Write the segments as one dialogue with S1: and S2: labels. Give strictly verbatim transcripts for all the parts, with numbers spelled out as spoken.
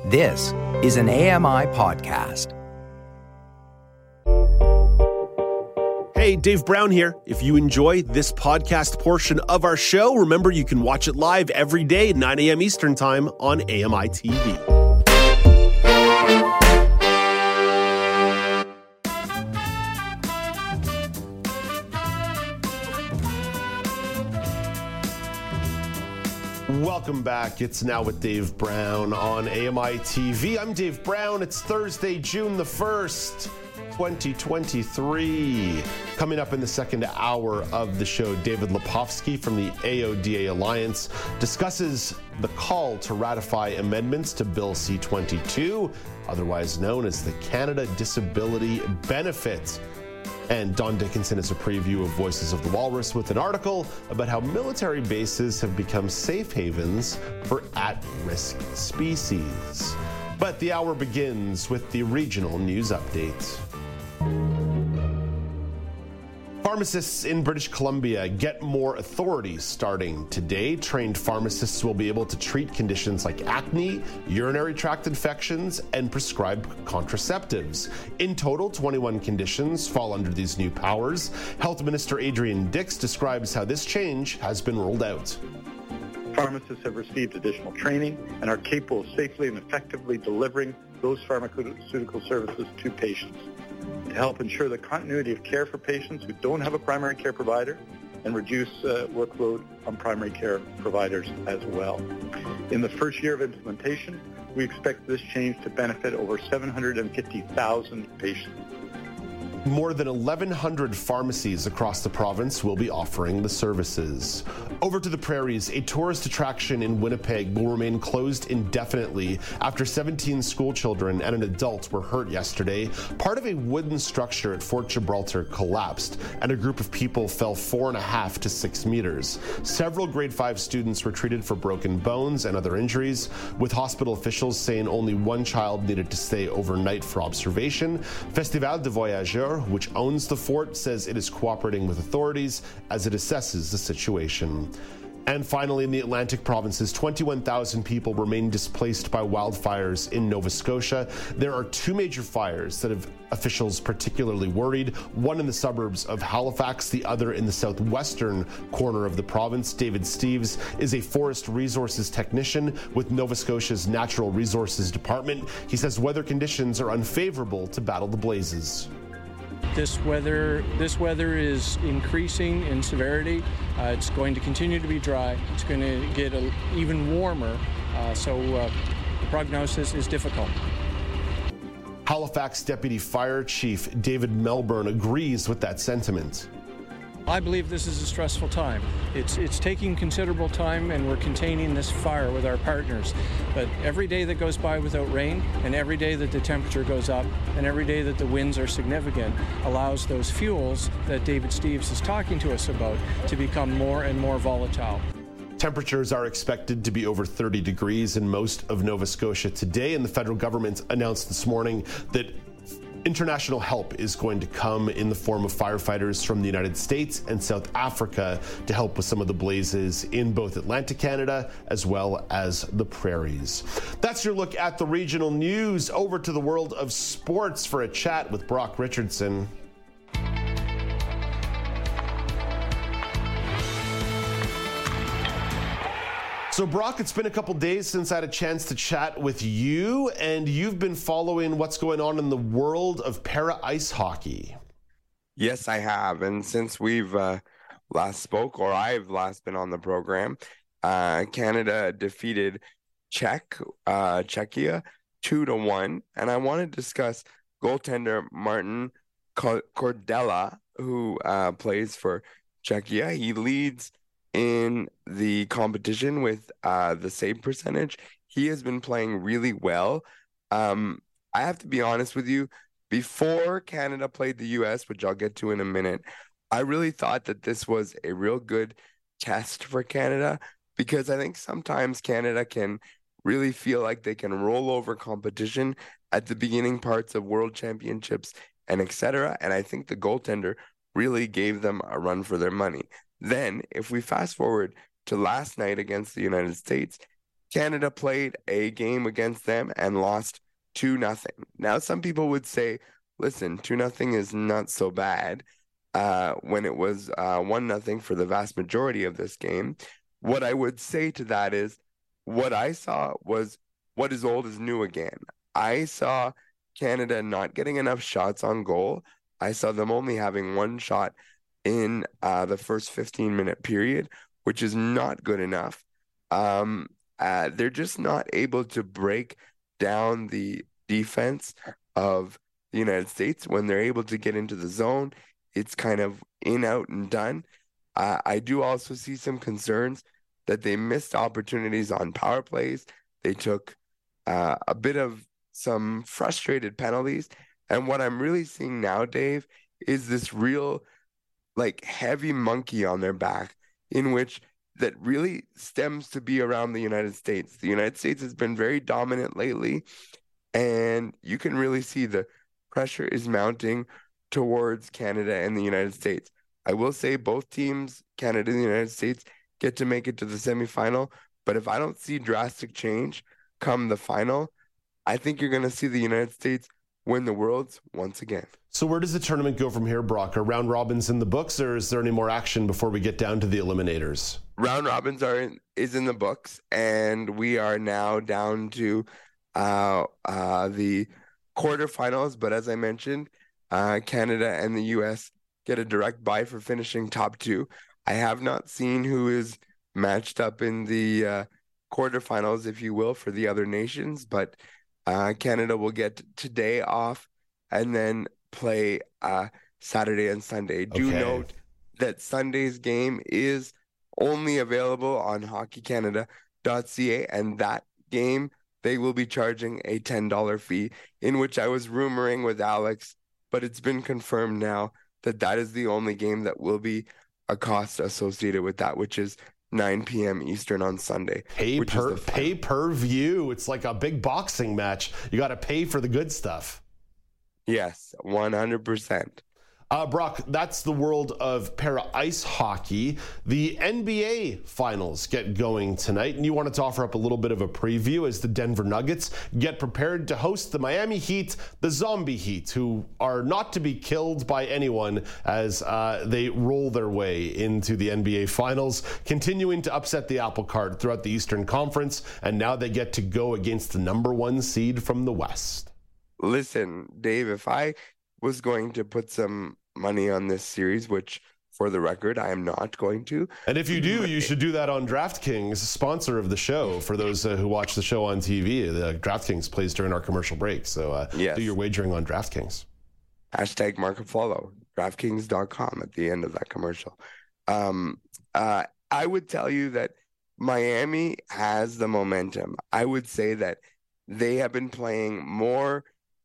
S1: This is an A M I podcast.
S2: Hey, Dave Brown here. If you enjoy this podcast portion of our show, remember you can watch it live every day at nine a.m. Eastern Time on A M I T V. Welcome back. It's Now with Dave Brown on A M I T V. I'm Dave Brown. It's Thursday, June the first, twenty twenty-three. Coming up in the second hour of the show, David Lepofsky from the A O D A Alliance discusses the call to ratify amendments to Bill C twenty-two, otherwise known as the Canada Disability Benefit. And Don Dickinson has a preview of Voices of the Walrus with an article about how military bases have become safe havens for at-risk species. But the hour begins with the regional news update. Pharmacists in British Columbia get more authority starting today. Trained pharmacists will be able to treat conditions like acne, urinary tract infections, and prescribe contraceptives. In total, twenty-one conditions fall under these new powers. Health Minister Adrian Dix describes how this change has been rolled out.
S3: Pharmacists have received additional training and are capable of safely and effectively delivering those pharmaceutical services to patients, to help ensure the continuity of care for patients who don't have a primary care provider and reduce uh, workload on primary care providers as well. In the first year of implementation, we expect this change to benefit over seven hundred fifty thousand patients.
S2: More than eleven hundred pharmacies across the province will be offering the services. Over to the prairies, a tourist attraction in Winnipeg will remain closed indefinitely after seventeen school children and an adult were hurt yesterday. Part of a wooden structure at Fort Gibraltar collapsed, and a group of people fell four and a half to six meters. Several grade five students were treated for broken bones and other injuries, with hospital officials saying only one child needed to stay overnight for observation. Festival de Voyageurs, which owns the fort, says it is cooperating with authorities as it assesses the situation. And finally, in the Atlantic provinces, twenty-one thousand people remain displaced by wildfires in Nova Scotia. There are two major fires that have officials particularly worried, one in the suburbs of Halifax, the other in the southwestern corner of the province. David Steeves is a forest resources technician with Nova Scotia's Natural Resources Department. He says weather conditions are unfavorable to battle the blazes.
S4: This weather, this weather is increasing in severity. Uh, it's going to continue to be dry. It's going to get a, even warmer, uh, so uh, the prognosis is difficult.
S2: Halifax Deputy Fire Chief David Melbourne agrees with that sentiment.
S4: I believe this is a stressful time. It's it's taking considerable time, and we're containing this fire with our partners. But every day that goes by without rain, and every day that the temperature goes up, and every day that the winds are significant, allows those fuels that David Steeves is talking to us about to become more and more volatile.
S2: Temperatures are expected to be over thirty degrees in most of Nova Scotia today, and the federal government announced this morning that international help is going to come in the form of firefighters from the United States and South Africa to help with some of the blazes in both Atlantic Canada as well as the prairies. That's your look at the regional news. Over to the world of sports for a chat with Brock Richardson. So, Brock, it's been a couple days since I had a chance to chat with you, and you've been following what's going on in the world of para-ice hockey.
S5: Yes, I have. And since we've uh, last spoke, or I've last been on the program, uh, Canada defeated Czech, uh, Czechia two to one. And I want to discuss goaltender Martin Cordella, who uh, plays for Czechia. He leads in the competition with uh, the save percentage. He has been playing really well. Um, I have to be honest with you, before Canada played the U S, which I'll get to in a minute, I really thought that this was a real good test for Canada, because I think sometimes Canada can really feel like they can roll over competition at the beginning parts of world championships and et cetera. And I think the goaltender really gave them a run for their money. Then, if we fast forward to last night against the United States, Canada played a game against them and lost two nothing. Now, some people would say, listen, two nothing is not so bad uh, when it was uh, one nothing for the vast majority of this game. What I would say to that is what I saw was what is old is new again. I saw Canada not getting enough shots on goal. I saw them only having one shot in uh, the first fifteen-minute period, which is not good enough. Um, uh, they're just not able to break down the defense of the United States. When they're able to get into the zone, it's kind of in, out, and done. Uh, I do also see some concerns that they missed opportunities on power plays. They took uh, a bit of some frustrated penalties. And what I'm really seeing now, Dave, is this real like heavy monkey on their back in which that really stems to be around the United States. The United States has been very dominant lately, and you can really see the pressure is mounting towards Canada and the United States. I will say both teams, Canada and the United States, get to make it to the semifinal, but if I don't see drastic change come the final, I think you're going to see the United States win the Worlds once again.
S2: So where does the tournament go from here, Brock? Are round robins in the books, or is there any more action before we get down to the eliminators?
S5: Round robins are in, is in the books, and we are now down to uh, uh, the quarterfinals. But as I mentioned, uh, Canada and the U S get a direct bye for finishing top two. I have not seen who is matched up in the uh, quarterfinals, if you will, for the other nations, but uh, Canada will get today off and then play uh, Saturday and Sunday. Do
S2: okay.
S5: note that Sunday's game is only available on hockey canada dot c a, and that game they will be charging a ten dollars fee, in which I was rumoring with Alex, but it's been confirmed now that that is the only game that will be a cost associated with that, which is nine p.m. Eastern on Sunday.
S2: Pay per pay per view. It's like a big boxing match. You got to pay for the good stuff.
S5: Yes, one hundred percent.
S2: Uh, Brock, that's the world of para ice hockey. The N B A finals get going tonight, and you wanted to offer up a little bit of a preview as the Denver Nuggets get prepared to host the Miami Heat, the Zombie Heat, who are not to be killed by anyone as uh, they roll their way into the N B A finals, continuing to upset the apple cart throughout the Eastern Conference, and now they get to go against the number one seed from the West.
S5: Listen, Dave, if I was going to put some money on this series, which for the record, I am not going to.
S2: And if you do, you should do that on DraftKings, sponsor of the show. For those uh, who watch the show on T V, the DraftKings plays during our commercial break. So uh,
S5: yes.
S2: do your wagering on DraftKings.
S5: Hashtag market follow, DraftKings dot com at the end of that commercial. Um, uh, I would tell you that Miami has the momentum. I would say that they have been playing more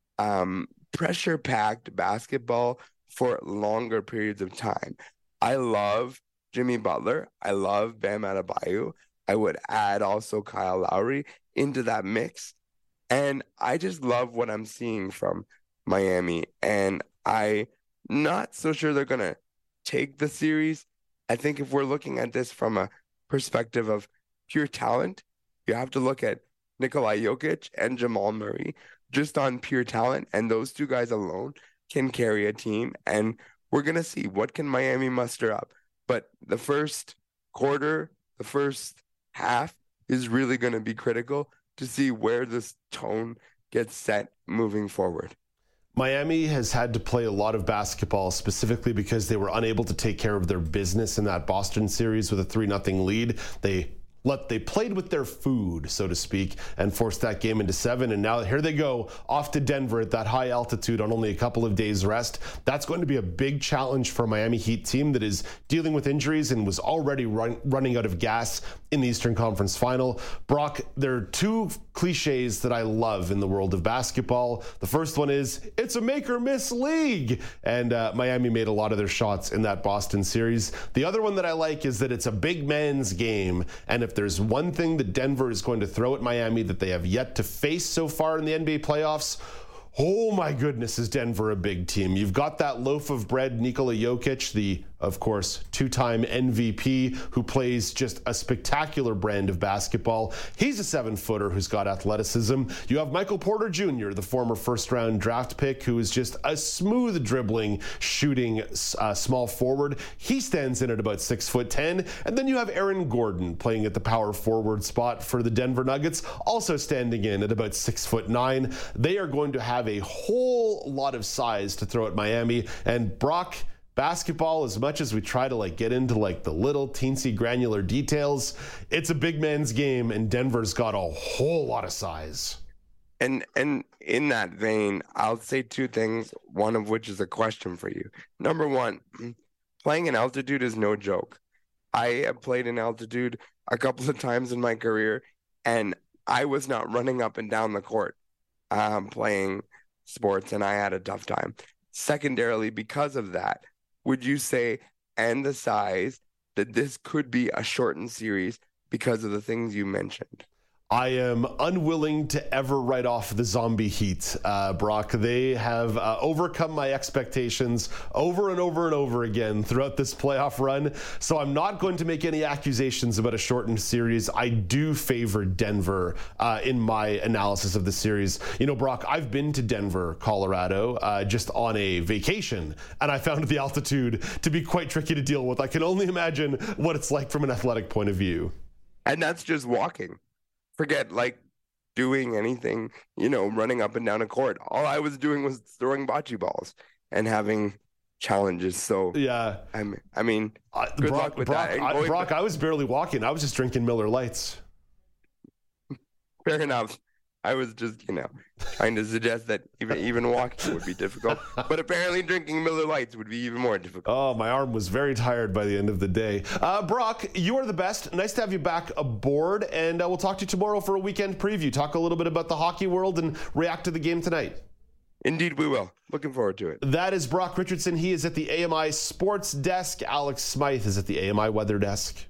S5: um, pressure-packed basketball for longer periods of time. I love Jimmy Butler. I love Bam Adebayo. I would add also Kyle Lowry into that mix. And I just love what I'm seeing from Miami. And I'm not so sure they're going to take the series. I think if we're looking at this from a perspective of pure talent, you have to look at Nikola Jokic and Jamal Murray just on pure talent. And those two guys alone can carry a team, and we're going to see what can Miami muster up. But the first quarter, the first half is really going to be critical to see where this tone gets set moving forward.
S2: Miami has had to play a lot of basketball specifically because they were unable to take care of their business in that Boston series with a three nothing lead. They Let, they played with their food, so to speak, and forced that game into seven. And now here they go, off to Denver at that high altitude on only a couple of days rest. That's going to be a big challenge for a Miami Heat team that is dealing with injuries and was already run, running out of gas in the Eastern Conference Final. Brock, there are two cliches that I love in the world of basketball. The first one is, it's a make or miss league. And uh, Miami made a lot of their shots in that Boston series. The other one that I like is that it's a big man's game. And if there's one thing that Denver is going to throw at Miami that they have yet to face so far in the N B A playoffs, oh my goodness, is Denver a big team. You've got that loaf of bread, Nikola Jokic, the of course, two-time M V P, who plays just a spectacular brand of basketball. He's a seven-footer who's got athleticism. You have Michael Porter Junior, the former first-round draft pick, who is just a smooth dribbling, shooting uh, small forward. He stands in at about six foot ten. And then you have Aaron Gordon playing at the power forward spot for the Denver Nuggets, also standing in at about six foot nine. They are going to have a whole lot of size to throw at Miami. And Brock, basketball, as much as we try to like get into like the little teensy granular details, it's a big man's game, and Denver's got a whole lot of size.
S5: And and in that vein, I'll say two things, one of which is a question for you. Number one, playing in altitude is no joke. I have played in altitude a couple of times in my career, and I was not running up and down the court um, playing sports, and I had a tough time. Secondarily, because of that, would you say, and the size, that this could be a shortened series because of the things you mentioned?
S2: I am unwilling to ever write off the zombie heat, uh, Brock. They have uh, overcome my expectations over and over and over again throughout this playoff run. So I'm not going to make any accusations about a shortened series. I do favor Denver uh, in my analysis of the series. You know, Brock, I've been to Denver, Colorado, uh, just on a vacation, and I found the altitude to be quite tricky to deal with. I can only imagine what it's like from an athletic point of view.
S5: And that's just walking. Forget like doing anything, you know, running up and down a court. All I was doing was throwing bocce balls and having challenges. So
S2: yeah,
S5: I'm, I mean,
S2: uh,
S5: good
S2: Brock,
S5: luck with
S2: Brock,
S5: that.
S2: I, Brock, I was barely walking. I was just drinking Miller Lights.
S5: Fair enough. I was just, you know, trying to suggest that even even walking would be difficult, but apparently drinking Miller Lights would be even more difficult.
S2: Oh, my arm was very tired by the end of the day. Uh, Brock, you are the best. Nice to have you back aboard, and uh, we'll talk to you tomorrow for a weekend preview. Talk a little bit about the hockey world and react to the game tonight.
S5: Indeed, we will. Looking forward to it.
S2: That is Brock Richardson. He is at the A M I Sports Desk. Alex Smythe is at the A M I Weather Desk.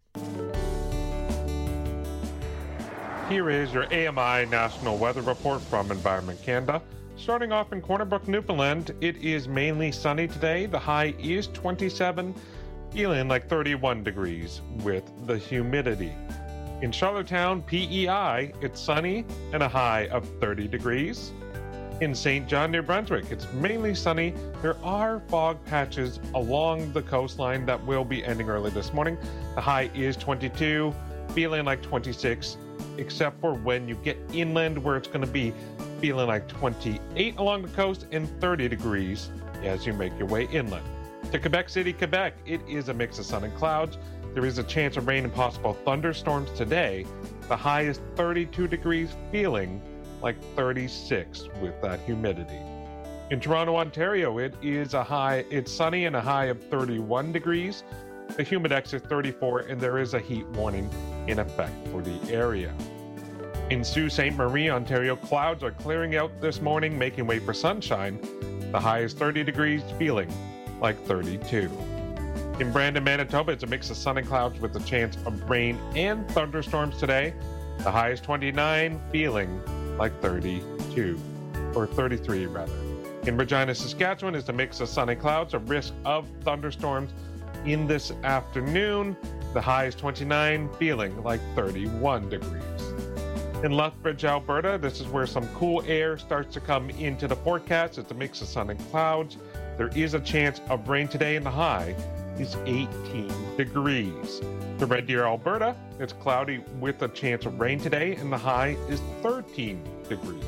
S6: Here is your A M I National Weather Report from Environment Canada. Starting off in Corner Brook, Newfoundland, it is mainly sunny today. The high is twenty-seven, feeling like thirty-one degrees with the humidity. In Charlottetown, P E I, it's sunny and a high of thirty degrees. In Saint John, New Brunswick, it's mainly sunny. There are fog patches along the coastline that will be ending early this morning. The high is twenty-two, feeling like twenty-six, except for when you get inland, where it's going to be feeling like twenty-eight along the coast and thirty degrees as you make your way inland. To Quebec City, Quebec, it is a mix of sun and clouds. There is a chance of rain and possible thunderstorms today. The high is thirty-two degrees, feeling like thirty-six with that humidity. In Toronto, Ontario, it is a high, it's sunny and a high of thirty-one degrees. The humidex is thirty-four, and there is a heat warning in effect for the area. In Sault Ste. Marie, Ontario, clouds are clearing out this morning, making way for sunshine. The high is thirty degrees, feeling like thirty-two. In Brandon, Manitoba, it's a mix of sun and clouds with a chance of rain and thunderstorms today. The high is twenty-nine, feeling like thirty-two, or thirty-three rather. In Regina, Saskatchewan, it's a mix of sun and clouds, a risk of thunderstorms in this afternoon. The high is twenty-nine, feeling like thirty-one degrees. In Lethbridge, Alberta, this is where some cool air starts to come into the forecast. It's a mix of sun and clouds. There is a chance of rain today, and the high is eighteen degrees. To Red Deer, Alberta, it's cloudy with a chance of rain today, and the high is thirteen degrees.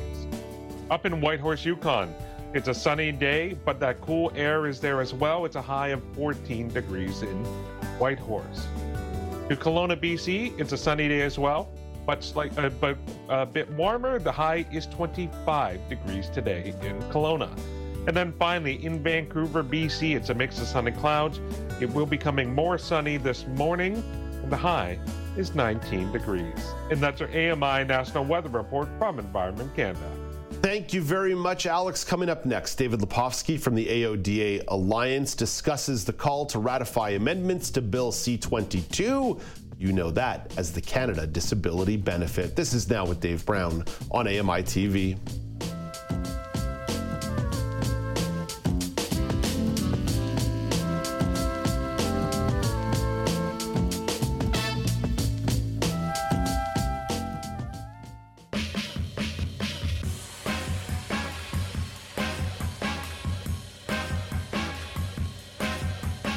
S6: Up in Whitehorse, Yukon, it's a sunny day, but that cool air is there as well. It's a high of fourteen degrees in Whitehorse. To Kelowna, B C, it's a sunny day as well, but slight, uh, but a bit warmer. The high is twenty-five degrees today in Kelowna. And then finally, in Vancouver, B C, it's a mix of sun and clouds. It will be becoming more sunny this morning, and the high is nineteen degrees. And that's our A M I National Weather Report from Environment Canada.
S2: Thank you very much, Alex. Coming up next, David Lepofsky from the A O D A Alliance discusses the call to ratify amendments to Bill C twenty-two. You know that as the Canada Disability Benefit. This is Now with Dave Brown on A M I T V.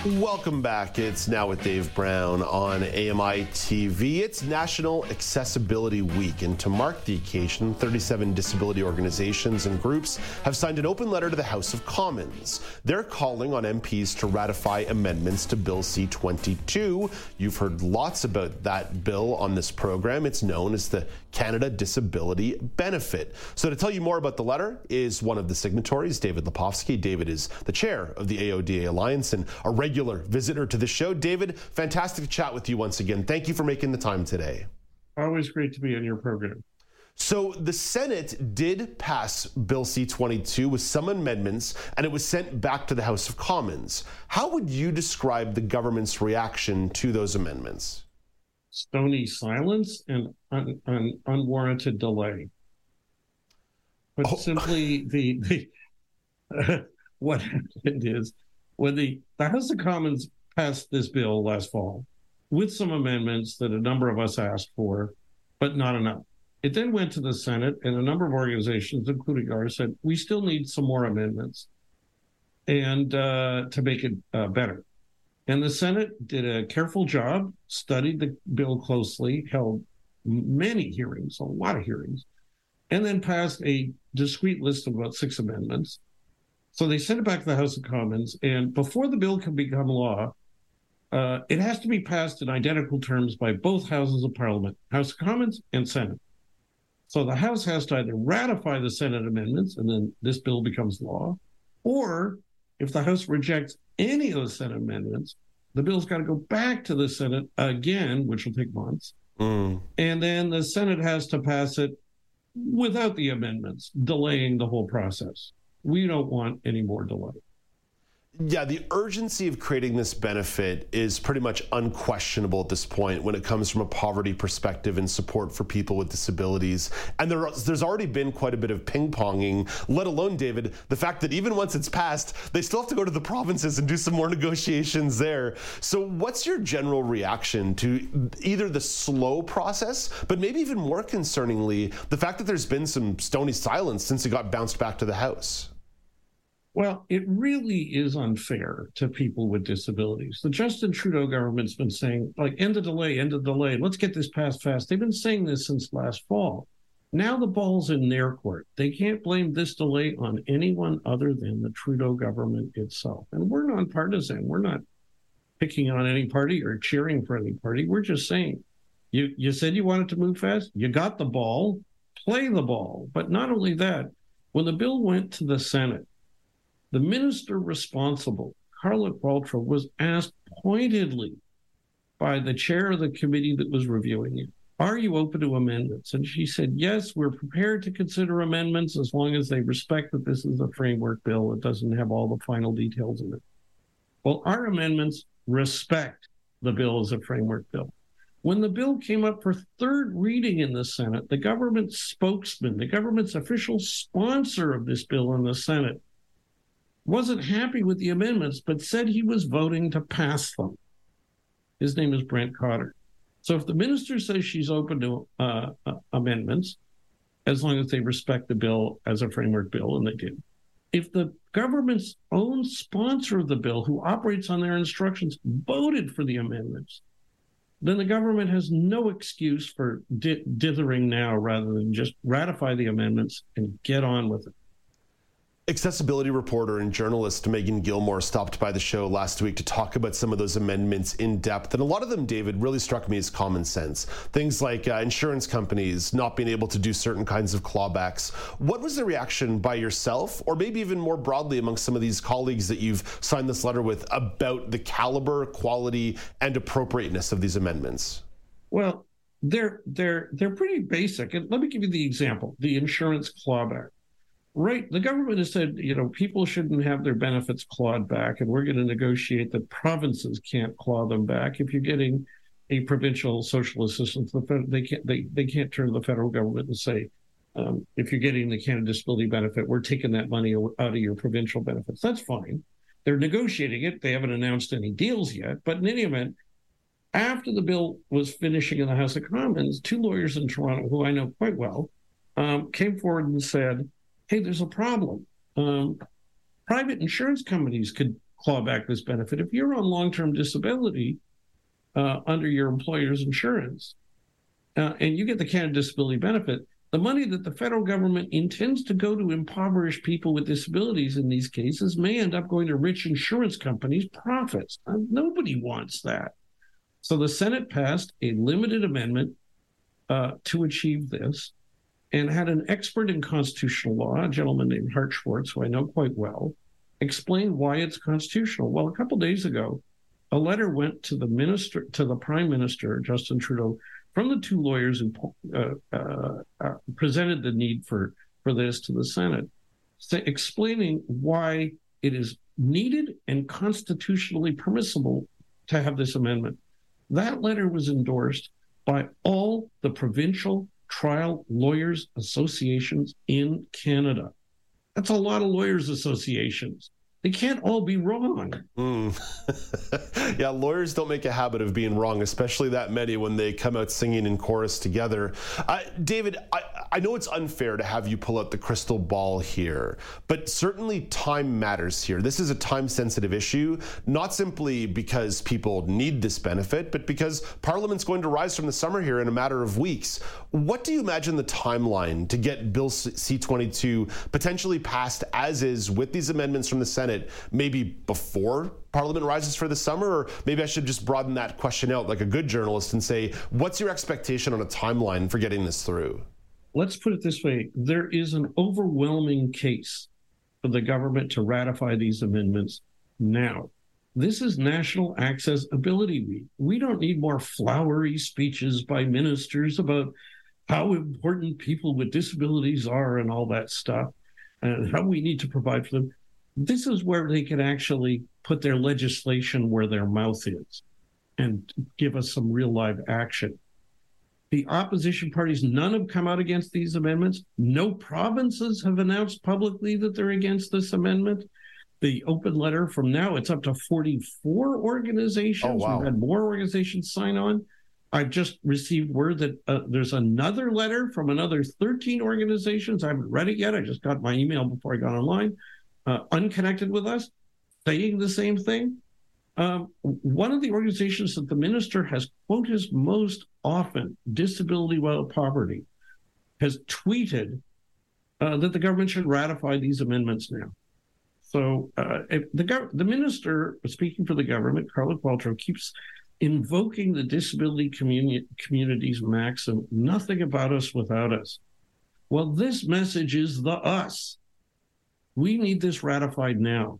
S2: Welcome back. It's Now with Dave Brown on A M I T V. It's National Accessibility Week, and to mark the occasion, thirty-seven disability organizations and groups have signed an open letter to the House of Commons. They're calling on M Ps to ratify amendments to Bill C twenty-two. You've heard lots about that bill on this program. It's known as the Canada Disability Benefit. So to tell you more about the letter is one of the signatories, David Lepofsky. David is the chair of the A O D A Alliance and a regular visitor to the show. David, fantastic to chat with you once again. Thank you for making the time today.
S7: Always great to be on your program.
S2: So the Senate did pass Bill C twenty-two with some amendments, and it was sent back to the House of Commons. How would you describe the government's reaction to those amendments?
S7: Stony silence and un, un, unwarranted delay. But oh. simply, the, the uh, what happened is when the, the House of Commons passed this bill last fall with some amendments that a number of us asked for, but not enough. It then went to the Senate, and a number of organizations, including ours, said, we still need some more amendments and uh, to make it uh, better. And the Senate did a careful job, studied the bill closely, held many hearings, a lot of hearings, and then passed a discrete list of about six amendments. So they sent it back to the House of Commons, and before the bill can become law, uh, it has to be passed in identical terms by both houses of Parliament, House of Commons and Senate. So the House has to either ratify the Senate amendments, and then this bill becomes law, or if the House rejects any of the Senate amendments, the bill's got to go back to the Senate again, which will take months. Mm. And then the Senate has to pass it without the amendments, delaying the whole process. We don't want any more delay.
S2: Yeah, the urgency of creating this benefit is pretty much unquestionable at this point when it comes from a poverty perspective and support for people with disabilities. And there, there's already been quite a bit of ping-ponging, let alone, David, the fact that even once it's passed, they still have to go to the provinces and do some more negotiations there. So what's your general reaction to either the slow process, but maybe even more concerningly, the fact that there's been some stony silence since it got bounced back to the House?
S7: Well, it really is unfair to people with disabilities. The Justin Trudeau government's been saying, like, end the delay, end the delay. Let's get this passed fast. They've been saying this since last fall. Now the ball's in their court. They can't blame this delay on anyone other than the Trudeau government itself. And we're nonpartisan. We're not picking on any party or cheering for any party. We're just saying, you, you said you wanted to move fast. You got the ball. Play the ball. But not only that, when the bill went to the Senate, the minister responsible, Carlett Baltrow, was asked pointedly by the chair of the committee that was reviewing it, are you open to amendments? And she said, yes, we're prepared to consider amendments as long as they respect that this is a framework bill. It doesn't have all the final details in it. Well, our amendments respect the bill as a framework bill. When the bill came up for third reading in the Senate, the government spokesman, the government's official sponsor of this bill in the Senate, wasn't happy with the amendments, but said he was voting to pass them. His name is Brent Cotter. So if the minister says she's open to uh, uh, amendments, as long as they respect the bill as a framework bill, and they did, if the government's own sponsor of the bill, who operates on their instructions, voted for the amendments, then the government has no excuse for di- dithering now rather than just ratify the amendments and get on with it.
S2: Accessibility reporter and journalist Megan Gilmore stopped by the show last week to talk about some of those amendments in depth. And a lot of them, David, really struck me as common sense. Things like uh, insurance companies not being able to do certain kinds of clawbacks. What was the reaction by yourself, or maybe even more broadly amongst some of these colleagues that you've signed this letter with, about the caliber, quality, and appropriateness of these amendments?
S7: Well, they're they're they're pretty basic. And let me give you the example, the insurance clawback. Right. The government has said, you know, people shouldn't have their benefits clawed back, and we're going to negotiate that provinces can't claw them back. If you're getting a provincial social assistance, they can't they, they can't turn to the federal government and say, um, if you're getting the Canada Disability Benefit, we're taking that money out of your provincial benefits. That's fine. They're negotiating it. They haven't announced any deals yet. But in any event, after the bill was finishing in the House of Commons, two lawyers in Toronto, who I know quite well, um, came forward and said, hey, there's a problem. Um, private insurance companies could claw back this benefit. If you're on long-term disability uh, under your employer's insurance uh, and you get the Canada Disability Benefit, the money that the federal government intends to go to impoverished people with disabilities in these cases may end up going to rich insurance companies' profits. Uh, nobody wants that. So the Senate passed a limited amendment uh, to achieve this and had an expert in constitutional law, a gentleman named Hart Schwartz, who I know quite well, explain why it's constitutional. Well, a couple of days ago, a letter went to the minister, to the Prime Minister, Justin Trudeau, from the two lawyers who uh, uh, uh, presented the need for, for this to the Senate, say, explaining why it is needed and constitutionally permissible to have this amendment. That letter was endorsed by all the provincial trial lawyers associations in Canada. That's a lot of lawyers associations. They can't all be wrong.
S2: Mm. Yeah, lawyers don't make a habit of being wrong, especially that many when they come out singing in chorus together. Uh, David, I, I know it's unfair to have you pull out the crystal ball here, but certainly time matters here. This is a time-sensitive issue, not simply because people need this benefit, but because Parliament's going to rise from the summer here in a matter of weeks. What do you imagine the timeline to get Bill C twenty-two potentially passed as is with these amendments from the Senate? Maybe before Parliament rises for the summer, or maybe I should just broaden that question out like a good journalist and say, what's your expectation on a timeline for getting this through?
S7: Let's put it this way. There is an overwhelming case for the government to ratify these amendments now. This is National Accessibility Week. We don't need more flowery speeches by ministers about how important people with disabilities are and all that stuff, and how we need to provide for them. This is where they can actually put their legislation where their mouth is and give us some real live action. The opposition parties, none have come out against these amendments. No provinces have announced publicly that they're against this amendment. The open letter from now, it's up to forty-four organizations.
S2: Oh, wow.
S7: We've had more organizations sign on. I've just received word that uh, there's another letter from another thirteen organizations. I haven't read it yet. I just got my email before I got online. Uh, unconnected with us, saying the same thing. Um, one of the organizations that the minister has quoted most often, Disability Without Poverty, has tweeted uh, that the government should ratify these amendments now. So uh, if the, gov- the minister, speaking for the government, Carla Qualtrough, keeps invoking the disability communi- community's maxim, nothing about us without us. Well, this message is the us. We need this ratified now.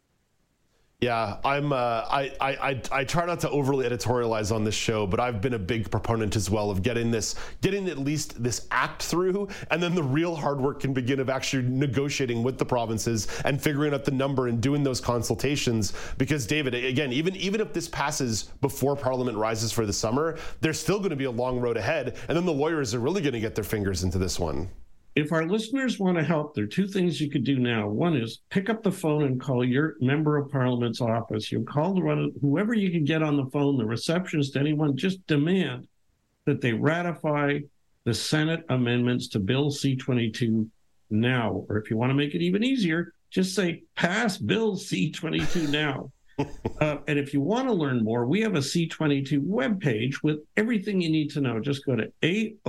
S2: Yeah, I'm. Uh, I, I I try not to overly editorialize on this show, but I've been a big proponent as well of getting this, getting at least this act through, and then the real hard work can begin of actually negotiating with the provinces and figuring out the number and doing those consultations. Because David, again, even even if this passes before Parliament rises for the summer, there's still going to be a long road ahead, and then the lawyers are really going to get their fingers into this one.
S7: If our listeners want to help, there are two things you could do now. One is pick up the phone and call your member of Parliament's office. You call the run, whoever you can get on the phone, the receptionist, anyone, just demand that they ratify the Senate amendments to Bill C twenty-two now. Or if you want to make it even easier, just say, pass Bill C twenty-two now. uh, and if you want to learn more, we have a C twenty-two webpage with everything you need to know. Just go to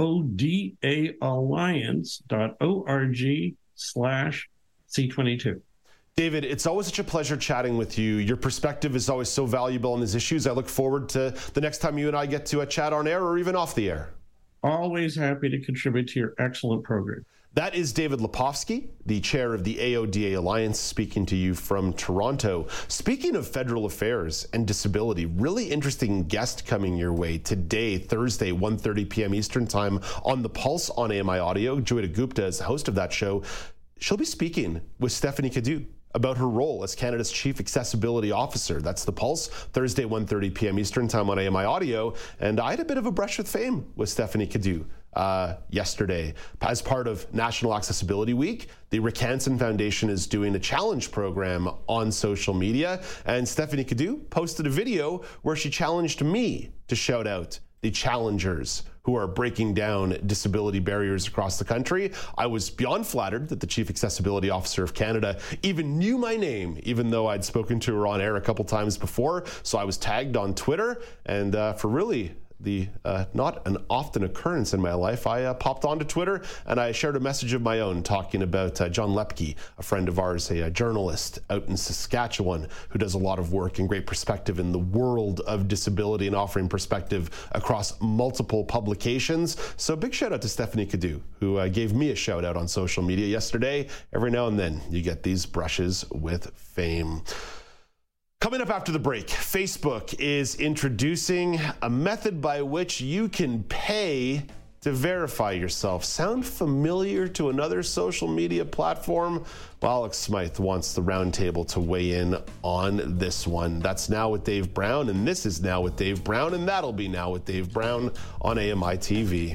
S7: aodaalliance.org slash C22.
S2: David, it's always such a pleasure chatting with you. Your perspective is always so valuable on these issues. I look forward to the next time you and I get to a chat on air or even off the air.
S7: Always happy to contribute to your excellent program.
S2: That is David Lepofsky, the chair of the A O D A Alliance, speaking to you from Toronto. Speaking of federal affairs and disability, really interesting guest coming your way today, Thursday, one thirty p.m. Eastern Time on The Pulse on A M I Audio. Joyita Gupta is the host of that show. She'll be speaking with Stephanie Cadieux about her role as Canada's Chief Accessibility Officer. That's The Pulse, Thursday, one thirty p.m. Eastern Time on A M I Audio. And I had a bit of a brush with fame with Stephanie Cadieux uh, yesterday. As part of National Accessibility Week, the Rick Hansen Foundation is doing a challenge program on social media. And Stephanie Cadieux posted a video where she challenged me to shout out the challengers who who are breaking down disability barriers across the country. I was beyond flattered that the Chief Accessibility Officer of Canada even knew my name, even though I'd spoken to her on air a couple times before. So I was tagged on Twitter, and uh, for really the uh, not an often occurrence in my life, I uh, popped onto Twitter and I shared a message of my own talking about uh, John Lepke, a friend of ours, a, a journalist out in Saskatchewan who does a lot of work and great perspective in the world of disability and offering perspective across multiple publications. So big shout out to Stephanie Cadu, who uh, gave me a shout out on social media yesterday. Every now and then you get these brushes with fame. Coming up after the break, Facebook is introducing a method by which you can pay to verify yourself. Sound familiar to another social media platform? Well, Alex Smythe wants the roundtable to weigh in on this one. That's Now with Dave Brown, and this is Now with Dave Brown, and that'll be Now with Dave Brown on A M I T V.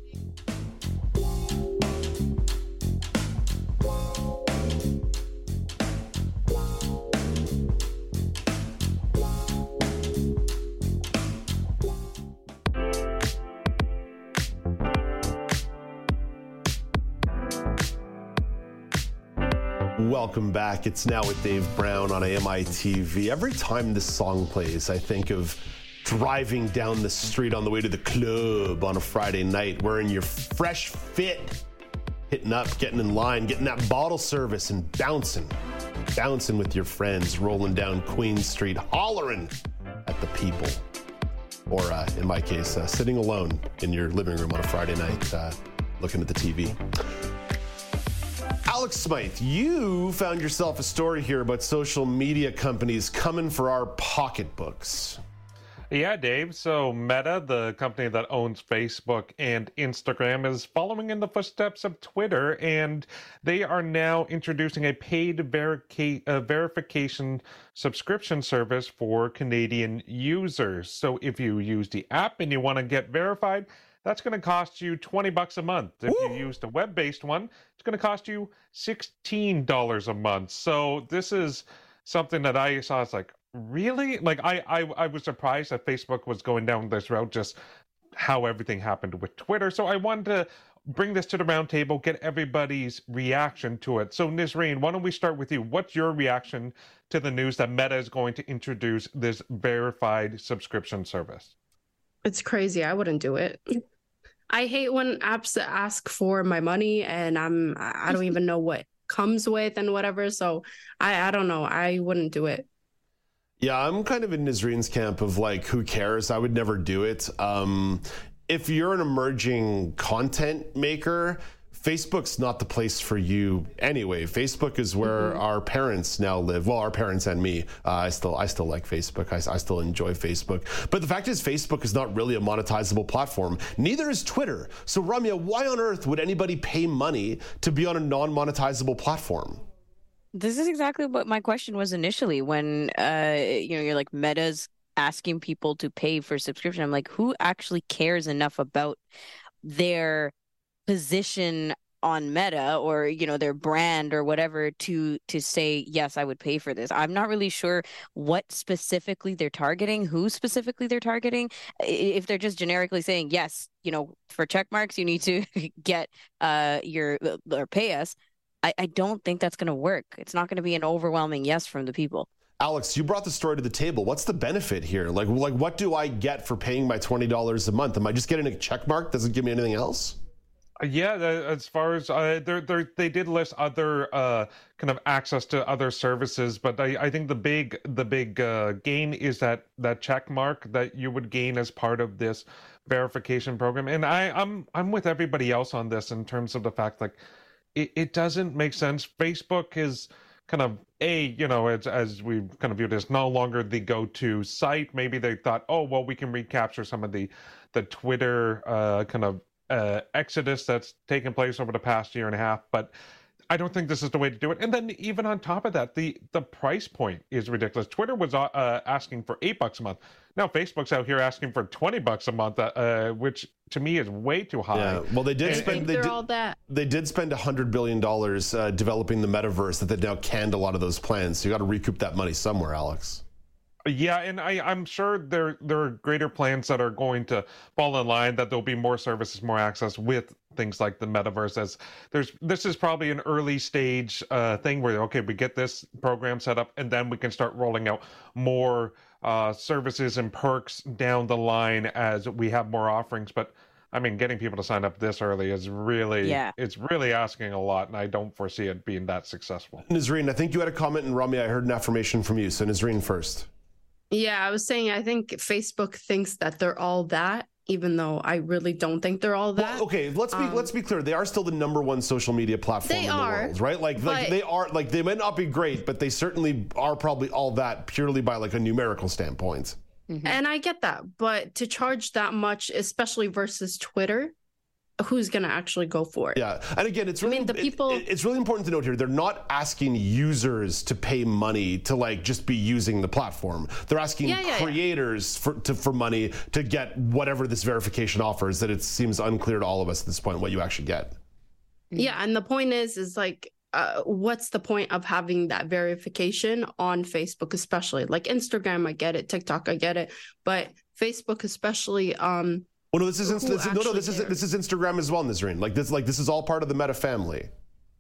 S2: Welcome back. It's Now with Dave Brown on A M I T V. Every time this song plays, I think of driving down the street on the way to the club on a Friday night, wearing your fresh fit, hitting up, getting in line, getting that bottle service and bouncing, bouncing with your friends, rolling down Queen Street, hollering at the people. Or uh, in my case, uh, sitting alone in your living room on a Friday night, uh, looking at the T V. Alex Smythe, you found yourself a story here about social media companies coming for our pocketbooks.
S6: Yeah, Dave. So Meta, the company that owns Facebook and Instagram, is following in the footsteps of Twitter, and they are now introducing a paid verica- uh, verification subscription service for Canadian users. So if you use the app and you want to get verified, that's going to cost you twenty bucks a month. If Ooh. you use the web-based one, it's going to cost you sixteen dollars a month. So this is something that I saw. It's like, really? Like, I, I, I was surprised that Facebook was going down this route, just how everything happened with Twitter. So I wanted to bring this to the roundtable, get everybody's reaction to it. So Nisreen, why don't we start with you? What's your reaction to the news that Meta is going to introduce this verified subscription service?
S8: It's crazy. I wouldn't do it. I hate when apps ask for my money and I'm, I don't even know what comes with and whatever. So I, I don't know. I wouldn't do it.
S2: Yeah, I'm kind of in Nisreen's camp of like, who cares? I would never do it. Um, if you're an emerging content maker, Facebook's not the place for you anyway. Facebook is where mm-hmm. our parents now live. Well, our parents and me. Uh, I still, I still like Facebook. I, I still enjoy Facebook. But the fact is, Facebook is not really a monetizable platform. Neither is Twitter. So, Ramya, why on earth would anybody pay money to be on a non-monetizable platform?
S9: This is exactly what my question was initially when, uh, you know, you're like Meta's asking people to pay for subscription. I'm like, who actually cares enough about their position on Meta or, you know, their brand or whatever to to say, yes, I would pay for this? I'm not really sure what specifically they're targeting, who specifically they're targeting. If they're just generically saying, yes, you know, for check marks, you need to get uh your or pay us. I, I don't think that's going to work. It's not going to be an overwhelming yes from the people.
S2: Alex, you brought the story to the table. What's the benefit here? Like, like what do I get for paying my twenty dollars a month? Am I just getting a check mark? Does it give me anything else?
S6: Yeah, as far as uh, they're, they're, they did list other uh, kind of access to other services, but I, I think the big the big uh, gain is that that check mark that you would gain as part of this verification program. And I, I'm I'm with everybody else on this in terms of the fact like it, it doesn't make sense. Facebook is kind of a you know it's, as we've kind of viewed as no longer the go-to site. Maybe they thought, oh well, we can recapture some of the the Twitter uh, kind of Uh, exodus that's taken place over the past year and a half, but I don't think this is the way to do it. And then even on top of that, the the price point is ridiculous. Twitter was uh, asking for eight bucks a month. Now Facebook's out here asking for twenty bucks a month, uh, which to me is way too high.
S2: Yeah, well, they did
S8: I
S2: spend.
S8: think
S2: They
S8: they're
S2: did,
S8: all that.
S2: they did spend a hundred billion dollars uh, developing the metaverse. That they've now canned a lot of those plans. So you got to recoup that money somewhere, Alex.
S6: Yeah, and I, I'm sure there there are greater plans that are going to fall in line, that there'll be more services, more access with things like the metaverse. As there's this is probably an early stage uh, thing where, okay, we get this program set up, and then we can start rolling out more uh, services and perks down the line as we have more offerings. But I mean, getting people to sign up this early is really,
S9: yeah.
S6: it's really asking a lot, and I don't foresee it being that successful.
S2: Nazreen, I think you had a comment, and Ramya, I heard an affirmation from you. So Nazreen first.
S8: Yeah, I was saying I think Facebook thinks that they're all that, even though I really don't think they're all that.
S2: Well, okay, let's be
S8: um,
S2: let's be clear. They are still the number one social media platform
S8: They
S2: in
S8: are,
S2: the world, right? Like, like
S8: but-
S2: they are like they might not be great, but they certainly are probably all that purely by like a numerical standpoint.
S9: Mhm.
S8: And I get that, but to charge that much, especially versus Twitter, who's going to actually go for it?
S2: Yeah, and again, it's
S8: I
S2: really
S8: mean, the people-
S2: it- it's really important to note here. They're not asking users to pay money to like just be using the platform. They're asking
S8: Yeah, yeah, yeah.
S2: creators for to, for money to get whatever this verification offers. That it seems unclear to all of us at this point what you actually get.
S8: Yeah, and the point is, is like, uh, what's the point of having that verification on Facebook, especially? Like Instagram, I get it. TikTok, I get it. But Facebook, especially, um,
S2: Well, no, this is
S8: Who
S2: this, no, no,
S8: actually
S2: this is
S8: cares?
S2: this is Instagram as well, Nazreen. Like this, like this is all part of the Meta family.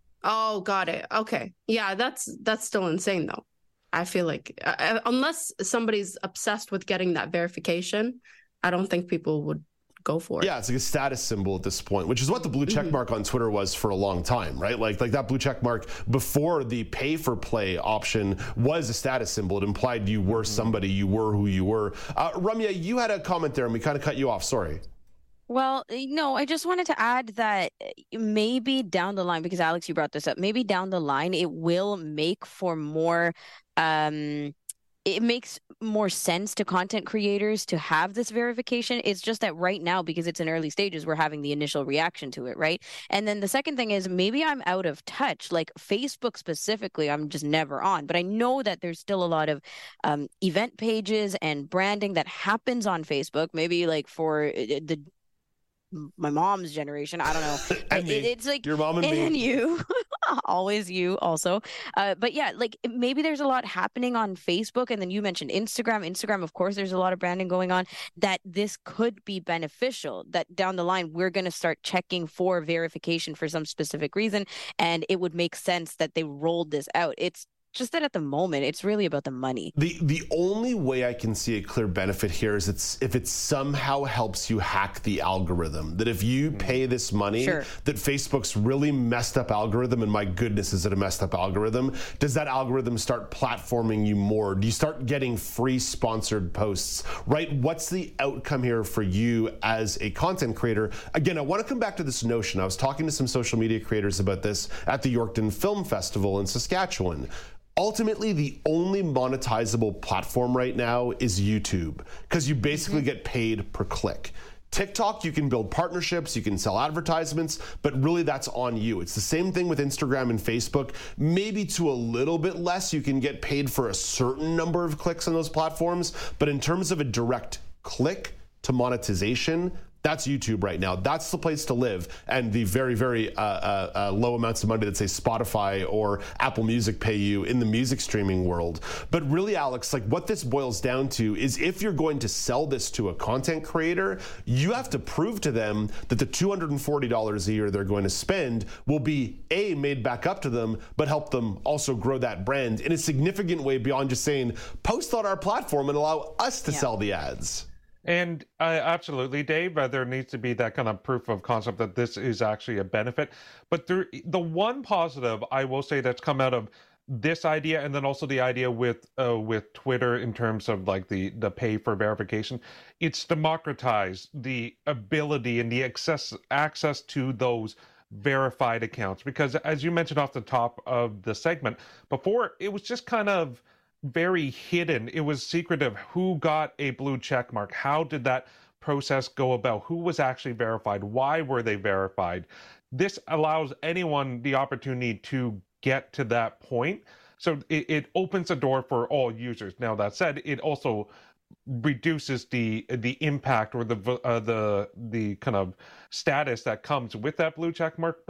S8: oh, got it. Okay. Yeah, that's that's still insane, though. I feel like uh, unless somebody's obsessed with getting that verification, I don't think people would go for it.
S2: Yeah, it's like a status symbol at this point, which is what the blue check mark on Twitter was for a long time, right? Like, like that blue check mark before the pay for play option was a status symbol. It implied you were somebody, you were who you were. Uh, Ramya, you had a comment there, and we kind of cut you off. Sorry.
S9: Well, no, I just wanted to add that maybe down the line, because Alex, you brought this up, maybe down the line it will make for more, um, it makes more sense to content creators to have this verification. It's just that right now, because it's in early stages, we're having the initial reaction to it, right? And then the second thing is maybe I'm out of touch. Like Facebook specifically, I'm just never on. But I know that there's still a lot of um, event pages and branding that happens on Facebook, maybe like for the my mom's generation. I don't know.
S2: And
S9: it,
S2: me.
S9: it's like
S2: Your mom and me.
S9: and you. Always you also. Uh, but yeah, like maybe there's a lot happening on Facebook. And then you mentioned Instagram. Instagram, of course, there's a lot of branding going on, that this could be beneficial, that down the line, we're going to start checking for verification for some specific reason. And it would make sense that they rolled this out. It's just that at the moment, it's really about the money.
S2: The the only way I can see a clear benefit here is it's if it somehow helps you hack the algorithm. That if you pay this money,
S9: Sure.
S2: that Facebook's really messed up algorithm, and my goodness, is it a messed up algorithm? Does that algorithm start platforming you more? Do you start getting free sponsored posts, right? What's the outcome here for you as a content creator? Again, I want to come back to this notion. I was talking to some social media creators about this at the Yorkton Film Festival in Saskatchewan. Ultimately, the only monetizable platform right now is YouTube, because you basically get paid per click. TikTok, you can build partnerships, you can sell advertisements, but really that's on you. It's the same thing with Instagram and Facebook. Maybe to a little bit less, you can get paid for a certain number of clicks on those platforms, but in terms of a direct click to monetization, that's YouTube right now. That's the place to live. And the very, very uh, uh, uh, low amounts of money that say Spotify or Apple Music pay you in the music streaming world. But really, Alex, like what this boils down to is if you're going to sell this to a content creator, you have to prove to them that the two hundred forty dollars a year they're going to spend will be A, made back up to them, but help them also grow that brand in a significant way beyond just saying, post on our platform and allow us to
S9: Yeah.
S2: sell the ads.
S6: And uh, absolutely, Dave, uh, there needs to be that kind of proof of concept that this is actually a benefit. But there, the one positive I will say that's come out of this idea, and then also the idea with uh, with Twitter in terms of like the the pay for verification, it's democratized the ability and the access access to those verified accounts. Because as you mentioned off the top of the segment before, it was just kind of very hidden. It was secretive. Who got a blue check mark? How did that process go about? Who was actually verified? Why were they verified? This allows anyone the opportunity to get to that point. So it, it opens the door for all users. Now, that said, it also reduces the the impact or the uh, the the kind of status that comes with that blue check mark, but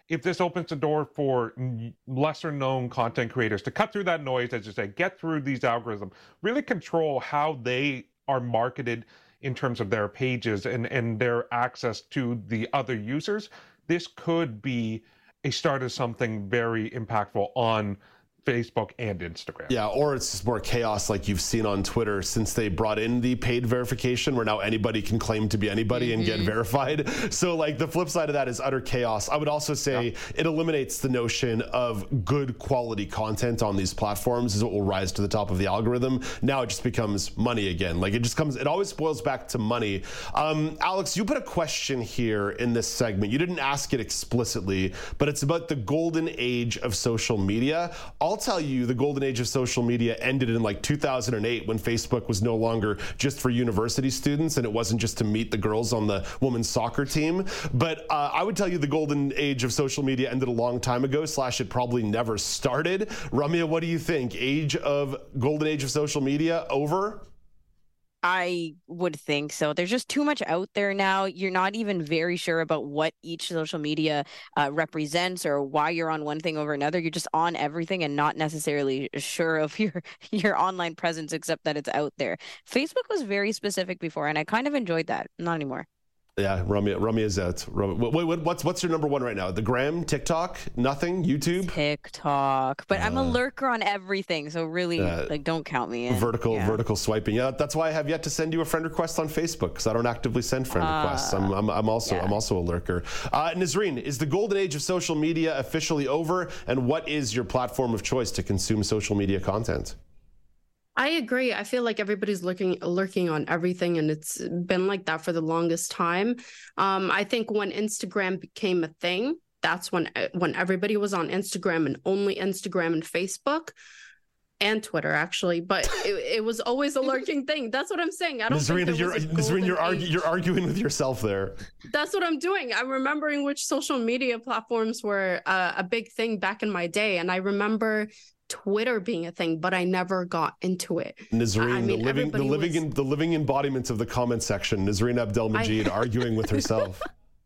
S6: if this opens the door for lesser known content creators to cut through that noise, as you say, get through these algorithms, really control how they are marketed in terms of their pages and, and their access to the other users, this could be a start of something very impactful on Facebook and Instagram.
S2: Yeah, or it's just more chaos like you've seen on Twitter since they brought in the paid verification where now anybody can claim to be anybody mm-hmm. and get verified. So like the flip side of that is utter chaos. I would also say yeah. it eliminates the notion of good quality content on these platforms is what will rise to the top of the algorithm. Now it just becomes money again. Like it just comes, it always boils back to money. Um, Alex, you put a question here in this segment. You didn't ask it explicitly, but it's about the golden age of social media. I'll tell you, the golden age of social media ended in like two thousand eight when Facebook was no longer just for university students and it wasn't just to meet the girls on the women's soccer team. But uh, I would tell you the golden age of social media ended a long time ago, slash it probably never started. Ramya, what do you think? Age of golden age of social media over?
S9: I would think so. There's just too much out there now. You're not even very sure about what each social media uh, represents or why you're on one thing over another. You're just on everything and not necessarily sure of your your online presence, except that it's out there. Facebook was very specific before, and I kind of enjoyed that. Not anymore.
S2: Yeah, Ramya, Ramya is out. Wait, wait, what's what's your number one right now? The Gram, TikTok, nothing, YouTube?
S9: TikTok, but uh, I'm a lurker on everything, so really, uh, like, don't count me in.
S2: Vertical,
S9: yeah.
S2: vertical swiping. Yeah, that's why I have yet to send you a friend request on Facebook because I don't actively send friend uh, requests. I'm, I'm, I'm also, yeah. I'm also a lurker. Uh, Nazreen, is the golden age of social media officially over? And what is your platform of choice to consume social media content?
S8: I agree. I feel like everybody's looking lurking on everything, and it's been like that for the longest time. Um, I think when Instagram became a thing, that's when when everybody was on Instagram and only Instagram and Facebook and Twitter, actually. But it, it was always a lurking thing. That's what I'm saying. I don't
S2: Nazreen,
S8: think
S2: you're, Nazreen, you're, argu- you're arguing with yourself there.
S8: That's what I'm doing. I'm remembering which social media platforms were uh, a big thing back in my day, and I remember Twitter being a thing, but I never got into it.
S2: Nazreen,
S8: I mean,
S2: the living, the living,
S8: was...
S2: in, the living embodiment of the comment section. Nazreen Abdelmajid I... arguing with herself.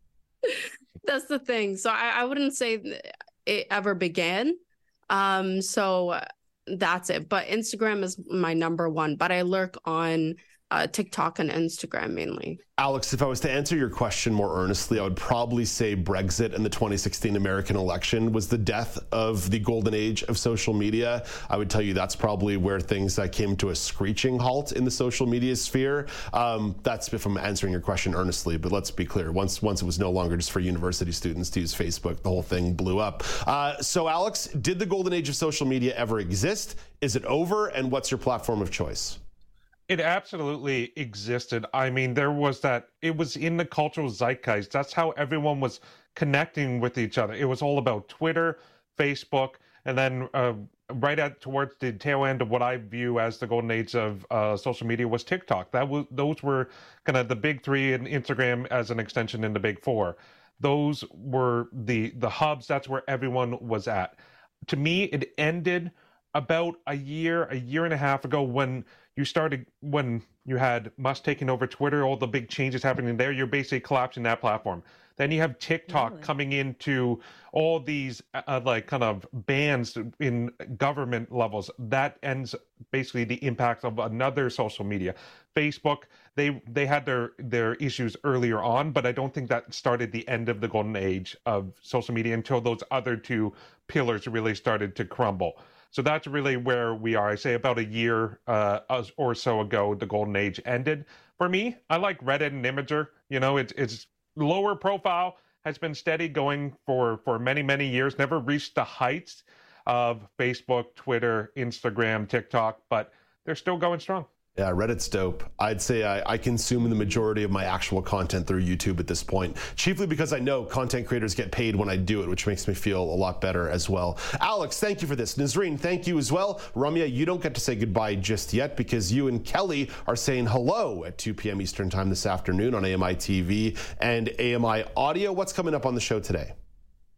S8: That's the thing. So I, I wouldn't say it ever began. Um, so that's it. But Instagram is my number one. But I lurk on uh, TikTok and Instagram mainly.
S2: Alex, if I was to answer your question more earnestly, I would probably say Brexit and the twenty sixteen American election was the death of the golden age of social media. I would tell you that's probably where things that came to a screeching halt in the social media sphere. Um, that's if I'm answering your question earnestly, but let's be clear. Once once it was no longer just for university students to use Facebook, the whole thing blew up. Uh, so Alex, did the golden age of social media ever exist? Is it over? And what's your platform of choice?
S6: It absolutely existed. I mean, there was that, it was in the cultural zeitgeist. That's how everyone was connecting with each other. It was all about Twitter, Facebook, and then uh, right at towards the tail end of what I view as the golden age of uh, social media was TikTok. That was Those were kind of the big three, and Instagram as an extension in the big four. Those were the the hubs. That's where everyone was at. To me, it ended about a year, a year and a half ago when you started, when you had Musk taking over Twitter, all the big changes happening there, you're basically collapsing that platform. Then you have TikTok really? coming into all these uh, like kind of bans in government levels. That ends basically the impact of another social media. Facebook, they they had their, their issues earlier on, but I don't think that started the end of the golden age of social media until those other two pillars really started to crumble. So that's really where we are. I say about a year uh, or so ago, the golden age ended. For me, I like Reddit and Imgur. You know, it's it's lower profile, has been steady going for, for many, many years, never reached the heights of Facebook, Twitter, Instagram, TikTok, but they're still going strong.
S2: Yeah, Reddit's dope. I'd say I, I consume the majority of my actual content through YouTube at this point, chiefly because I know content creators get paid when I do it, which makes me feel a lot better as well. Alex, thank you for this. Nazreen, thank you as well. Ramya, you don't get to say goodbye just yet because you and Kelly are saying hello at two p.m. Eastern time this afternoon on A M I T V and A M I Audio. What's coming up on the show today?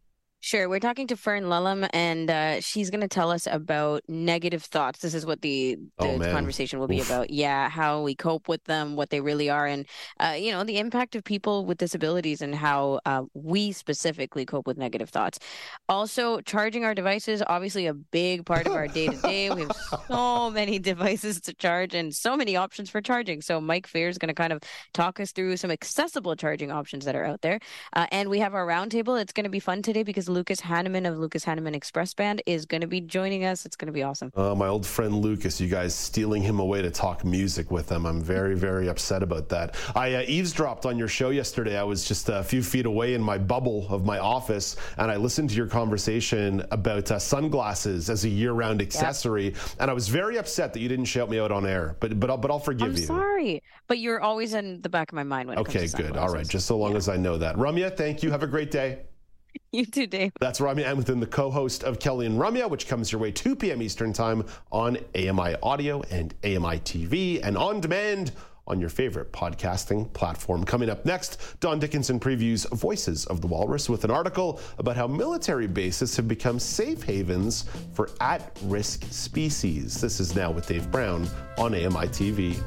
S9: Sure. We're talking to Fern Lulham, and uh, she's going to tell us about negative thoughts. This is what the, the
S2: Oh, man.
S9: conversation will be
S2: Oof.
S9: about. Yeah, how we cope with them, what they really are, and, uh, you know, the impact of people with disabilities and how uh, we specifically cope with negative thoughts. Also, charging our devices, obviously a big part of our day-to-day. We have so many devices to charge and so many options for charging. So Mike Fair is going to kind of talk us through some accessible charging options that are out there. Uh, and we have our roundtable. It's going to be fun today because Lucas Hanneman of Lucas Hanneman Express Band is going to be joining us. It's going to be awesome.
S2: Uh, my old friend Lucas, you guys stealing him away to talk music with him. I'm very, very upset about that. I uh, eavesdropped on your show yesterday. I was just a few feet away in my bubble of my office, and I listened to your conversation about uh, sunglasses as a year-round accessory, yep. and I was very upset that you didn't shout me out on air, but but I'll, but I'll forgive
S9: I'm
S2: you.
S9: I'm sorry, but you're always in the back of my mind when it
S2: okay,
S9: comes to
S2: good. All right, just so long
S9: yeah.
S2: as I know that. Ramya, thank you. Have a great day.
S9: You too, Dave.
S2: That's Ramya Amuthan, the co-host of Kelly and Ramya, which comes your way two p.m. Eastern Time on A M I Audio and A M I T V and on demand on your favorite podcasting platform. Coming up next, Don Dickinson previews Voices of the Walrus with an article about how military bases have become safe havens for at-risk species. This is Now with Dave Brown on A M I T V.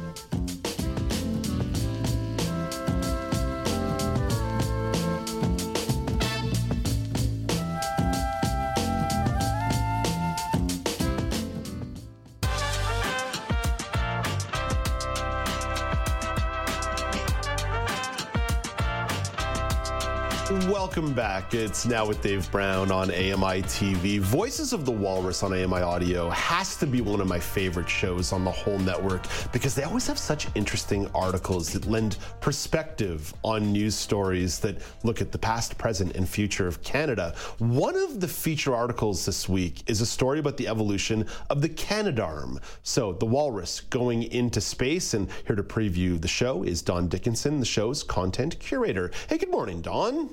S2: Welcome back. It's Now with Dave Brown on A M I T V. Voices of the Walrus on A M I Audio has to be one of my favorite shows on the whole network because they always have such interesting articles that lend perspective on news stories that look at the past, present, and future of Canada. One of the feature articles this week is a story about the evolution of the Canadarm. So the walrus going into space, and here to preview the show is Don Dickinson, the show's content curator. Hey, good morning, Don.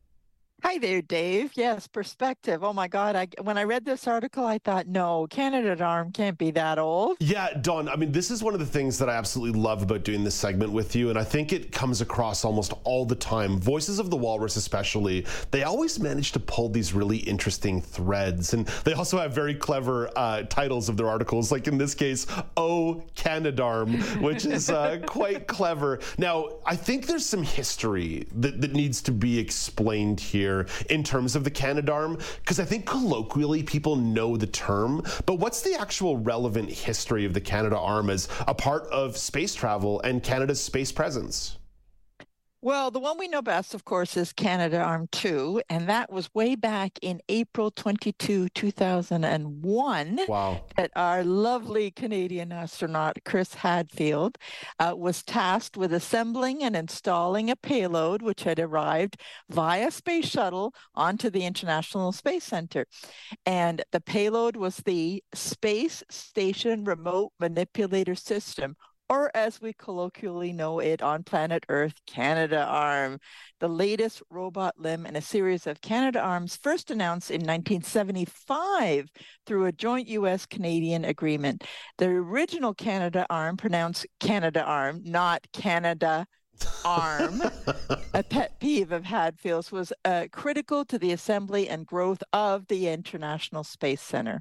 S10: Hi there, Dave. Yes, perspective. Oh my God. I, when I read this article, I thought, no, Canadarm can't be that old.
S2: Yeah, Don, I mean, this is one of the things that I absolutely love about doing this segment with you, and I think it comes across almost all the time. Voices of the Walrus especially, they always manage to pull these really interesting threads, and they also have very clever uh, titles of their articles, like in this case, Oh, Canadarm, which is uh, quite clever. Now, I think there's some history that, that needs to be explained here in terms of the Canadarm, because I think colloquially people know the term, but what's the actual relevant history of the Canadarm as a part of space travel and Canada's space presence?
S10: Well, the one we know best, of course, is Canadarm two, and that was way back in April twenty-second, two thousand one.
S2: Wow.
S10: That our lovely Canadian astronaut, Chris Hadfield, uh, was tasked with assembling and installing a payload which had arrived via space shuttle onto the International Space Center. And the payload was the Space Station Remote Manipulator System, or as we colloquially know it on planet Earth, Canadarm, the latest robot limb in a series of Canadarms first announced in nineteen seventy-five through a joint U S Canadian agreement. The original Canadarm, pronounced Canadarm, not Canada arm, a pet peeve of Hadfield's, was uh, critical to the assembly and growth of the International Space Center.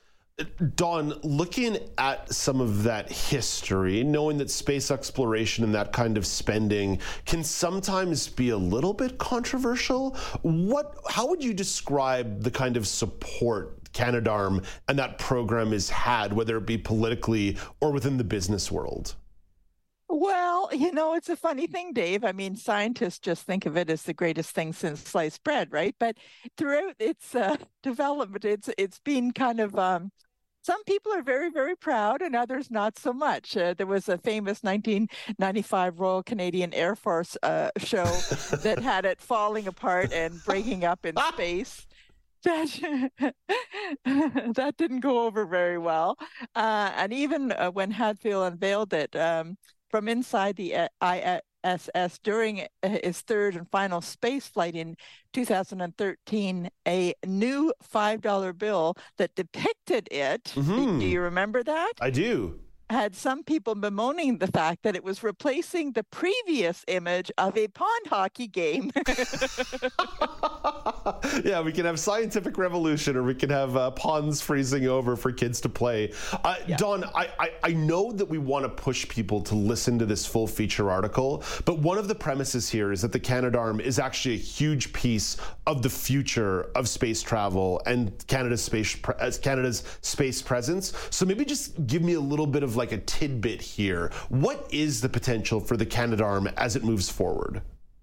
S2: Don, looking at some of that history, knowing that space exploration and that kind of spending can sometimes be a little bit controversial, what, how would you describe the kind of support Canadarm and that program has had, whether it be politically or within the business world?
S10: Well, you know, it's a funny thing, Dave. I mean, scientists just think of it as the greatest thing since sliced bread, right? But throughout its uh, development, it's it's been kind of um, some people are very, very proud and others not so much. Uh, there was a famous nineteen ninety-five Royal Canadian Air Force uh, show that had it falling apart and breaking up in space. That, that didn't go over very well. Uh, and even uh, when Hadfield unveiled it, um, from inside the uh, I S S during his third and final space flight in two thousand thirteen, a new five dollar bill that depicted it. Mm-hmm. Do you remember that?
S2: I do.
S10: had some people bemoaning the fact that it was replacing the previous image of a pond hockey game.
S2: Yeah, we can have scientific revolution, or we can have uh, ponds freezing over for kids to play. Uh, yeah. Dawn, I, I, I know that we want to push people to listen to this full feature article, but one of the premises here is that the Canadarm is actually a huge piece of the future of space travel and Canada's space as Canada's space presence. So maybe just give me a little bit of like a tidbit here. What is the potential for the Canadarm as it moves forward?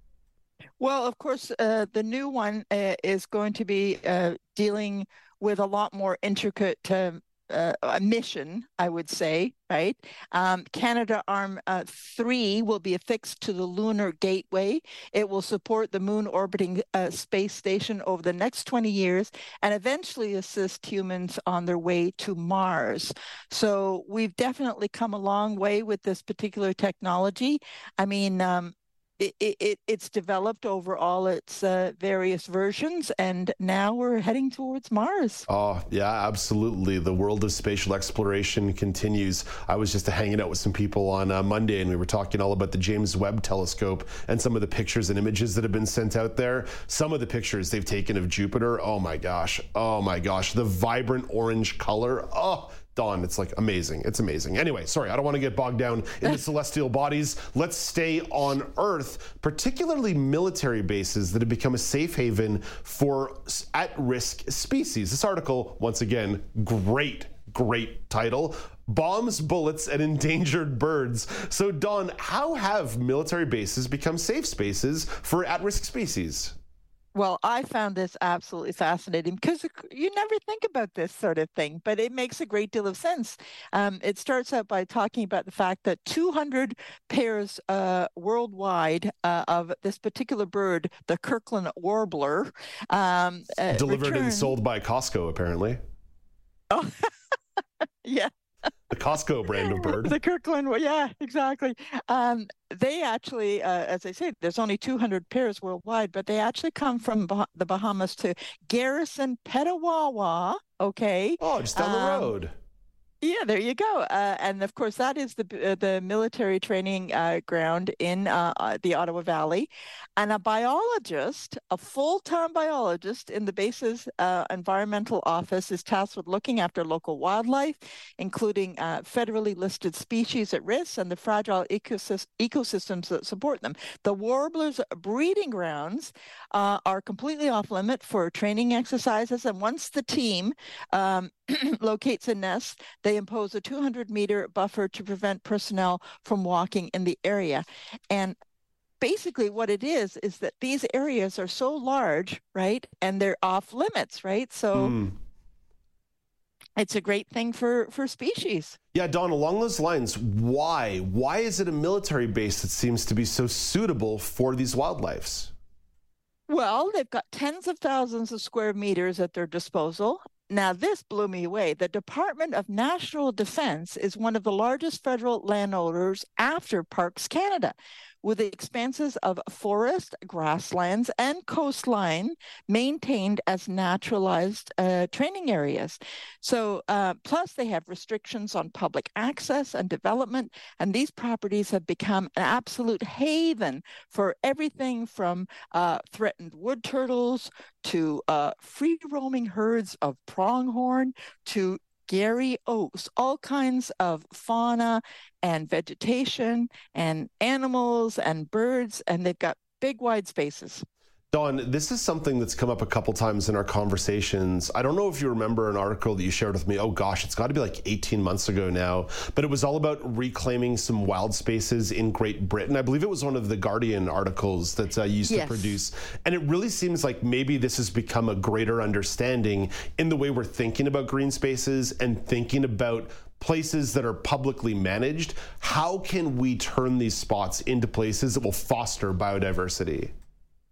S10: Well, of course, uh, the new one uh, is going to be uh, dealing with a lot more intricate uh, uh, mission, I would say, right? Um, Canadarm uh, three will be affixed to the Lunar Gateway. It will support the moon orbiting uh, space station over the next twenty years and eventually assist humans on their way to Mars. So we've definitely come a long way with this particular technology. I mean, um, It, it, it's developed over all its uh, various versions, and now we're heading towards Mars.
S2: Oh, yeah, absolutely. The world of spatial exploration continues. I was just hanging out with some people on uh, Monday, and we were talking all about the James Webb Telescope and some of the pictures and images that have been sent out there. Some of the pictures they've taken of Jupiter, oh my gosh, oh my gosh, the vibrant orange color, oh, Dawn, it's like amazing. It's amazing. Anyway, sorry, I don't want to get bogged down in the celestial bodies. Let's stay on Earth, particularly military bases that have become a safe haven for at-risk species. This article, once again, great, great title. Bombs, bullets, and endangered birds. So, Dawn, how have military bases become safe spaces for at-risk species?
S10: Well, I found this absolutely fascinating because you never think about this sort of thing, but it makes a great deal of sense. Um, it starts out by talking about the fact that two hundred pairs uh, worldwide uh, of this particular bird, the Kirkland warbler, um, uh,
S2: delivered
S10: returned...
S2: and sold by Costco, apparently.
S10: Oh, yeah.
S2: The Costco brand of bird.
S10: The Kirkland, well, yeah, exactly. Um, they actually, uh, as I say, there's only two hundred pairs worldwide, but they actually come from bah- the Bahamas to Garrison, Petawawa, okay?
S2: Oh, just down um, the road.
S10: Yeah, there you go. Uh, and of course, that is the uh, the military training uh, ground in uh, uh, the Ottawa Valley. And a biologist, a full-time biologist in the base's uh, environmental office is tasked with looking after local wildlife, including uh, federally listed species at risk and the fragile ecosy- ecosystems that support them. The warblers' breeding grounds uh, are completely off-limit for training exercises. And once the team um, locates a nest, they impose a two hundred meter buffer to prevent personnel from walking in the area. And basically what it is, is that these areas are so large, right? And they're off limits, right? So mm. it's a great thing for, for species.
S2: Yeah, Dawn, along those lines, why? Why is it a military base that seems to be so suitable for these wildlifes?
S10: Well, they've got tens of thousands of square meters at their disposal. Now, this blew me away. The Department of National Defense is one of the largest federal landowners after Parks Canada, with the expanses of forest, grasslands, and coastline maintained as naturalized uh, training areas. So, uh, plus they have restrictions on public access and development, and these properties have become an absolute haven for everything from uh, threatened wood turtles to uh, free-roaming herds of pronghorn to Gary oaks, all kinds of fauna and vegetation and animals and birds, and they've got big wide spaces.
S2: Dawn, this is something that's come up a couple times in our conversations. I don't know if you remember an article that you shared with me. Oh gosh, it's got to be like eighteen months ago now. But it was all about reclaiming some wild spaces in Great Britain. I believe it was one of the Guardian articles that uh, you used yes. to produce. And it really seems like maybe this has become a greater understanding in the way we're thinking about green spaces and thinking about places that are publicly managed. How can we turn these spots into places that will foster biodiversity?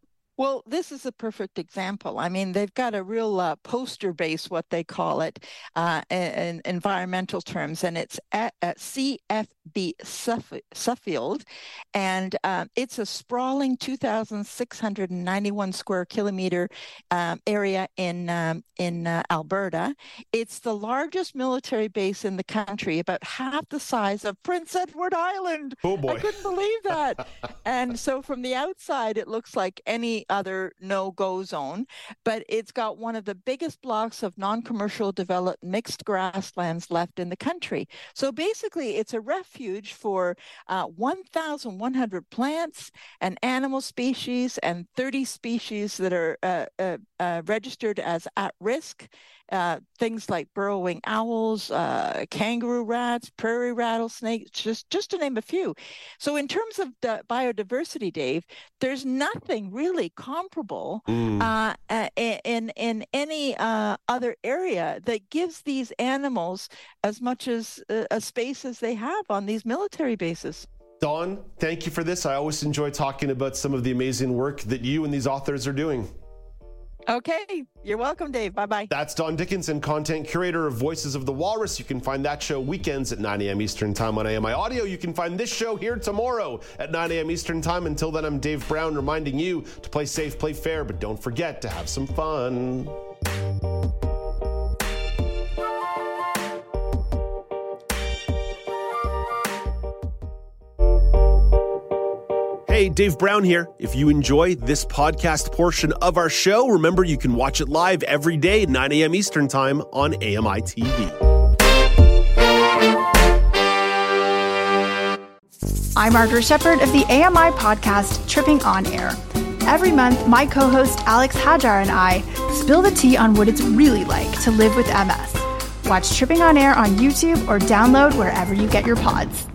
S10: Well, this is a perfect example. I mean, they've got a real uh, poster base, what they call it, uh, in, in environmental terms, and it's at, at C F B Suffield, and um, it's a sprawling two thousand six hundred ninety-one square kilometer um, area in um, in uh, Alberta. It's the largest military base in the country, about half the size of Prince Edward Island.
S2: Oh boy!
S10: I couldn't believe that. And so from the outside, it looks like any other no-go zone, but it's got one of the biggest blocks of non-commercial developed mixed grasslands left in the country. So basically, it's a refuge for uh, one thousand one hundred plants and animal species and thirty species that are uh, uh, uh, registered as at risk. Uh, things like burrowing owls, uh, kangaroo rats, prairie rattlesnakes, just, just to name a few. So in terms of the biodiversity, Dave, there's nothing really comparable mm. uh, in, in any uh, other area that gives these animals as much as uh, a space as they have on these military bases.
S2: Dawn, thank you for this. I always enjoy talking about some of the amazing work that you and these authors are doing.
S10: Okay, you're welcome, Dave. Bye-bye.
S2: That's Dawn Dickinson, content curator of Voices of the Walrus. You can find that show weekends at nine a.m. Eastern Time on A M I Audio. You can find this show here tomorrow at nine a.m. Eastern Time. Until then, I'm Dave Brown, reminding you to play safe, play fair, but don't forget to have some fun. Hey, Dave Brown here. If you enjoy this podcast portion of our show, remember you can watch it live every day at nine a.m. Eastern Time on A M I T V.
S11: I'm Margaret Shepard of the A M I podcast, Tripping on Air. Every month, my co-host Alex Hajar and I spill the tea on what it's really like to live with M S. Watch Tripping on Air on YouTube or download wherever you get your pods.